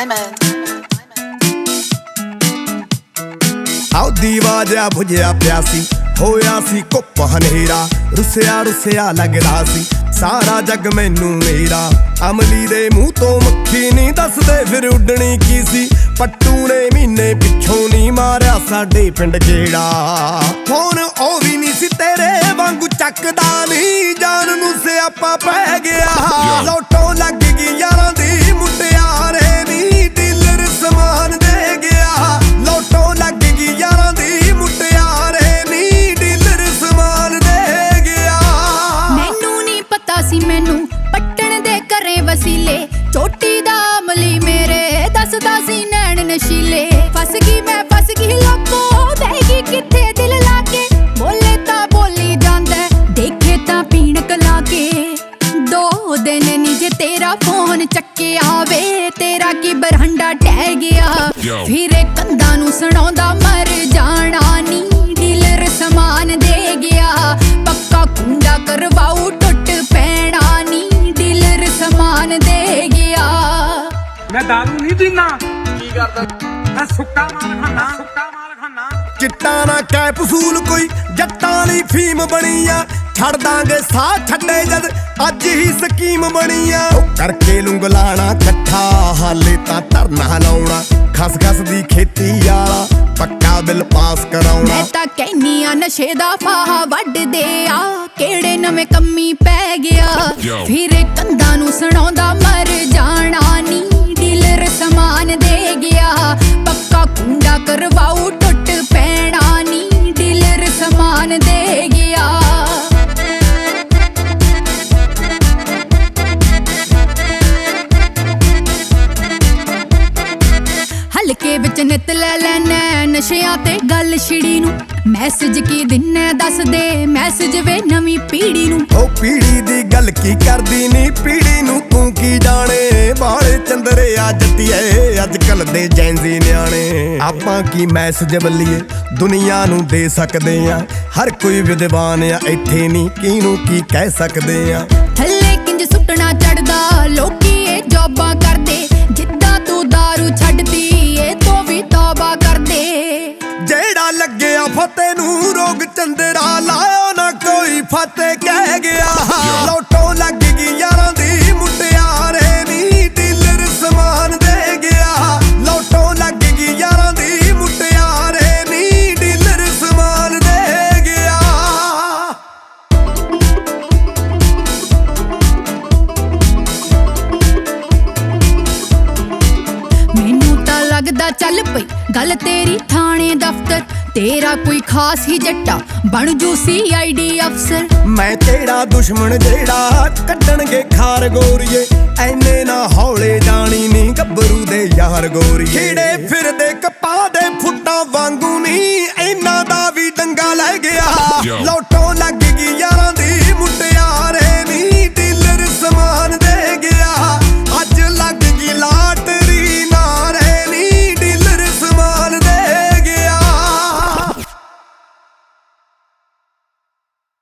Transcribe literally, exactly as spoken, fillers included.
Diamond. ਆਉਦੀ ਵਾਜਾ ਬੁਝਿਆ ਪਿਆ ਸੀ, ਹੋਇਆ ਸੀ ਕੁੱਪ ਹਨੇਰਾ, ਰੁੱਸਿਆ ਰੁੱਸਿਆ ਲੱਗਦਾ ਸੀ ਸਾਰਾ ਜੱਗ ਮੈਨੂੰ ਮੇਰਾ। ਅਮਲੀ ਦੇ ਮੂੰਹ ਤੋਂ ਮੱਖੀ ਨਹੀਂ ਦੱਸਦੇ ਫਿਰ ਉੱਡਣੀ ਕੀ ਸੀ, ਪੱਟੂ ਨੇ ਮਹੀਨੇ ਪਿੱਛੋਂ ਨਹੀਂ ਮਾਰਿਆ ਸਾਡੇ ਪਿੰਡ ਗੇੜਾ। ਫੋਨ ਉਹ ਵੀ ਨਹੀਂ ਸੀ ਤੇਰੇ ਵਾਂਗੂ ਚੱਕਦਾ, ਨਹੀਂ ਜਾਨ ਨੂੰ ਸਿਆਪਾ ਪੈ ਗਿਆ। ਲੋਟੋ ਲੱਗ ਗਈ ਯਾਰਾਂ ਦੀ ਮੁਟਿਆਰੇ ਨੀ ਡੀਲਰ ਸਮਾਨ ਦੇ ਗਿਆ। ਲੋਟੋ ਲੱਗ ਗਈ ਯਾਰਾਂ ਦੀ ਮੁਟਿਆਰੇ ਨੀ ਡੀਲਰ ਸਮਾਨ ਦੇ ਗਿਆ। ਮੈਨੂੰ ਨਹੀਂ ਪਤਾ ਸੀ ਮੈਨੂੰ ਪੱਟਣ ਦੇ ਘਰੇ ਵਸੀਲੇ, ਚੋਟੀ ਦਾ ਅਮਲੀ ਮੇਰੇ ਦੱਸਦਾ ਸੀ ਨੈਣ ਨਸ਼ੀਲੇ। ਫਸ ਗਈ ਮੈਂ ਫਸ ਗਈ ਲੋਕੋ, ਬਹਿ ਗਈ ਕਿੱਥੇ ਦਿਲ ਲਾ ਕੇ, ਬੋਲੇ ਤਾਂ ਬੋਲੀ ਜਾਂਦਾ ਦੇਖੇ ਤਾਂ ਪੀਣਕ ਲਾ ਕੇ। ਦੋ ਦਿਨ ਨੀ ਜੇ ਤੇਰਾ ਫੋਨ ਚੱਕਿਆ ਵੇ, ਤੇਰਾ ਕੀ ਬਰਹੰਡਾ ਟਹਿ ਗਿਆ। ਫਿਰੇ ਕੰਧਾਂ ਨੂੰ ਸੁਣਾਉਂਦਾ ਮਰ ਜਾਣਾ ਨੀ ਡੀਲਰ ਸਮਾਨ ਦੇ ਗਿਆ। ਪੱਕਾ ਕੁੰਡਾ ਕਰਵਾਉ ਟੁੱਟ ਪੈਣਾ ਨੀ ਡੀਲਰ ਸਮਾਨ ਦੇ ਗਿਆ। ਮੈਂ ਦਾਰੂ ਨਹੀਂ ਪੀਂਦਾ, ਕੀ ਕਰਦਾ ਮੈਂ ਸੁੱਕਾ ਮਾਲ ਖਾਨਾ, ਸੁੱਕਾ ਮਾਲ ਖਾਨਾ। ਚਿੱਟਾ ਨਾ ਕੈਪਸੂਲ ਕੋਈ ਜੱਟਾਂ ਲਈ ਫੀਮ ਬਣੀ ਆ, ਛੱਡ ਦਾਂਗੇ ਸਾਹ ਛੱਡੇ ਜਦ ਅੱਜ ਹੀ ਸਕੀਮ ਬਣੀ ਆ। ਕਰਕੇ ਲੁੰਗਲਾਣਾ ਇਕੱਠਾ ਹਾਲੇ ਤਾਂ ਧਰਨਾ ਲਾਉਣਾ, ਖਸ ਖਸ ਦੀ ਖੇਤੀ ਵਾਲਾ ਪੱਕਾ ਬਿੱਲ ਪਾਸ ਕਰਾਉਣਾ। ਮੈਂ ਤਾਂ ਕਹਿਨੀ ਆ ਨਸ਼ੇ ਦਾ ਫਾਹਾ ਵੱਢਦੇ ਆ, ਕਿਹੜੇ ਨਵੇਂ ਕੰਮੀ ਪੈ ਗਿਆ। ਫਿਰੇ ਕੰਧਾਂ ਨੂੰ ਸੁਣਾਉਂਦਾ ਮਰ ਜਾਣਾ ਨੀ ਡੀਲਰ ਸਮਾਨ ਦੇ ਗਿਆ। ਪੱਕਾ ਕੁੰਡਾ ਕਰਵਾਉ ਟੁੱਟ ਪੈਣਾ ਨੀ ਡੀਲਰ ਸਮਾਨ ਦੇ ਗਿਆ। ਹਲਕੇ ਵਿੱਚ ਨਿਤ ਲੈ ਲੈਣਾ ਨਸ਼ਿਆਂ ਤੇ ਗੱਲ ਛਿੜੀ ਨੂੰ, ਮੈਸੇਜ ਕੀ ਦਿੰਨੇ ਦੱਸ ਦੇ ਮੈਸੇਜ ਵੇ ਨਵੀਂ ਪੀੜੀ ਨੂੰ। ਉਹ ਪੀੜੀ ਦੀ ਗੱਲ ਕੀ ਕਰਦੀ ਨੀ ਪੀੜੀ ਨੂੰ ਤੂੰ ਕੀ ਜਾਣੇ। ਬਾਲੇ ਚੰਦਰੇ ਆ ਜੱਟੀਏ ਅੱਜ ਕੱਲ ਦੇ ਜੈਂਜ਼ੀ ਨਿਆਣੇ। ਆਪਾਂ ਕੀ ਮੈਸੇਜ ਬੱਲੀਏ ਦੁਨੀਆ ਨੂੰ ਦੇ ਸਕਦੇ ਆ, ਹਰ ਕੋਈ ਵਿਦਵਾਨ ਆ ਇੱਥੇ ਨੀ ਕਿਹਨੂੰ ਕੀ ਕਹਿ ਸਕਦੇ ਆ। ਥੱਲੇ ਕਿੰਜ ਸੁੱਟਣਾ ਚੜਦਾ ਲੋਕੀ ਇਹ ਜੋਬਾਂ ਕਰਦੇ, ਜਿੱਦਾਂ ਤੂੰ ਦਾਰੂ ਛੱਡਦੀ ਏ ਤੋਂ ਵੀ ਤੌਬਾ ਕਰਦੇ। ਜਿਹੜਾ ਲੱਗਿਆ ਫਤਿਹ ਨੂੰ ਰੋਗ ਚੰਦਰਾ ਲਾਇਓ ਨਾ ਕੋਈ ਫਤਿਹ ਕਹਿ ਗਿਆ। ਲੋਟੋ ਲੱਗ ਗਈ ਯਾਰਾਂ ਦੀ ਮੁਟਿਆਰੇ ਨੀ ਡੀਲਰ ਸਮਾਨ ਦੇ ਗਿਆ। ਲੋਟੋ ਲੱਗ ਗਈ ਯਾਰਾਂ ਦੀ ਮੁਟਿਆਰੇ ਨੀ ਡੀਲਰ ਸਮਾਨ ਦੇ ਗਿਆ। ਮੈਨੂੰ ਤਾਂ ਲੱਗਦਾ ਚੱਲ ਪਈ ਗੱਲ ਤੇਰੀ ਥਾਣੇ ਦਫ਼ਤਰ, ਤੇਰਾ ਕੋਈ ਖਾਸ ਹੀ ਜੱਟਾ ਬਣ ਜੂ ਸੀ ਆਈ ਡੀ ਅਫਸਰ। ਮੈਂ ਤੇਰਾ ਦੁਸ਼ਮਣ ਜਿਹੜਾ ਕੱਢਣਗੇ ਖਾਰ ਗੋਰੀਏ, ਐਨੇ ਨਾ ਹੌਲੇ ਜਾਣੀ ਨੀ ਗੱਭਰੂ ਦੇ ਯਾਰ ਗੋਰੀਏ। ਖੇੜੇ ਫਿਰਦੇ ਕਪਾਹ ਦੇ ਫੁੱਟਾਂ ਵਾਂਗੂ ਨੀ ਇਹਨਾਂ ਦਾ ਵੀ ਡੰਗਾ ਲੈ ਗਿਆ। ਲੋਟ